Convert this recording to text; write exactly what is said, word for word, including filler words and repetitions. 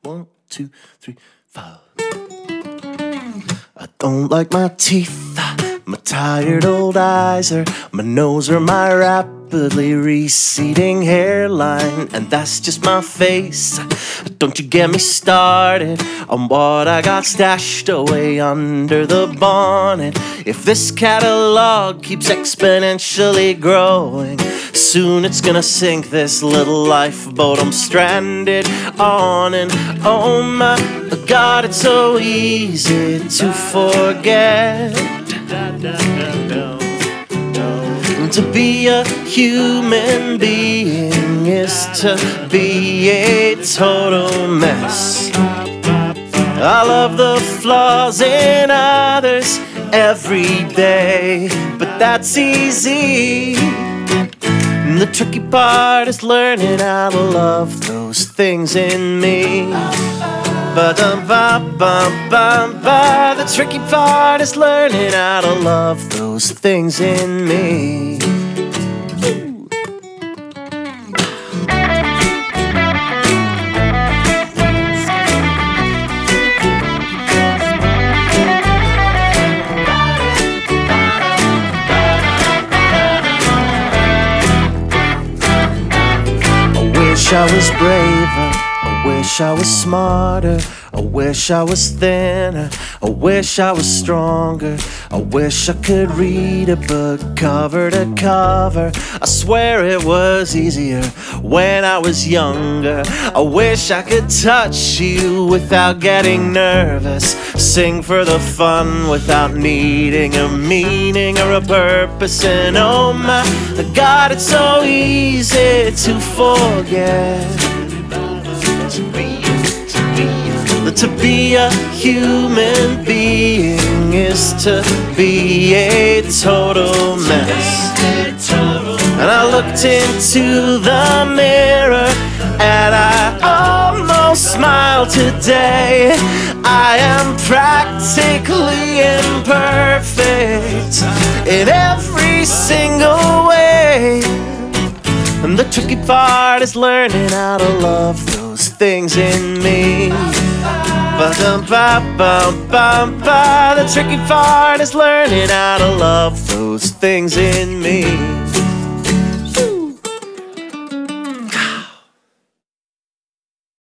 One, two, three, five. I don't like my teeth, my tired old eyes, or my nose, or my rapidly receding hairline. And that's just my face. Don't you get me started on what I got stashed away under the bonnet. If this catalog keeps exponentially growing, soon it's gonna sink this little lifeboat I'm stranded on. And oh my God, it's so easy to forget. To be a human being is to be a total mess. I love the flaws in others every day, but that's easy. The tricky part is learning how to love those things in me. Ba-dum-ba-bum-bum-ba. The tricky part is learning how to love those things in me. I wish I was braver, I wish I was smarter, I wish I was thinner, I wish I was stronger, I wish I could read a book cover to cover. I swear it was easier when I was younger. I wish I could touch you without getting nervous, sing for the fun without needing a meaning or a purpose. And oh my God, it's so easy to forget. To be a human being is to be a total mess. And I looked into the mirror and I almost smiled today. I am practically imperfect in every single way. And the tricky part is learning how to love those things in me. Ba-dum-ba-bum-bum-ba. The tricky part is learning how to love those things in me.